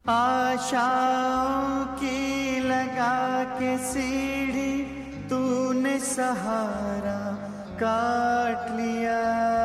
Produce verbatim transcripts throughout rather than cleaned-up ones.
आशाओं की लगा के सीढ़ी तूने सहारा काट लिया।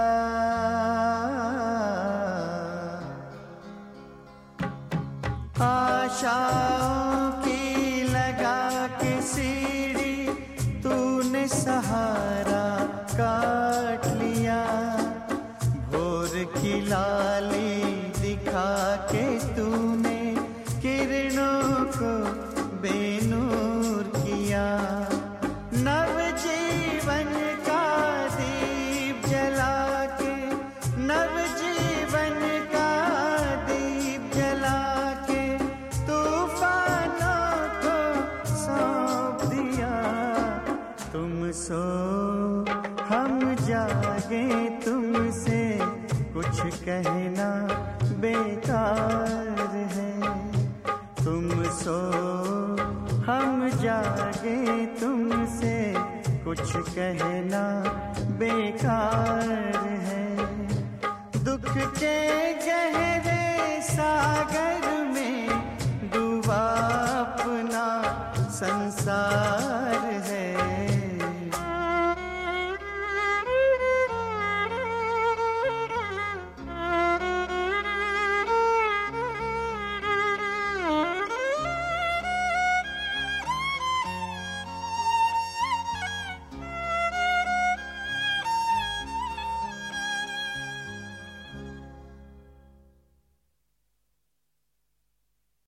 आशाओं की लगा के सीढ़ी तूने सहारा काट लिया। भोर की लाली दिखा के तूने किरणों को बेनूर किया। नव जीवन का दीप जला के, नव जीवन का दीप जला के तूफानों को सौंप दिया। तुम सो हम जागे, तुमसे कुछ कहना बेकार है। तुम सो हम जागे, तुमसे कुछ कहना बेकार है। दुख के गहरे सागर में डूबा अपना संसार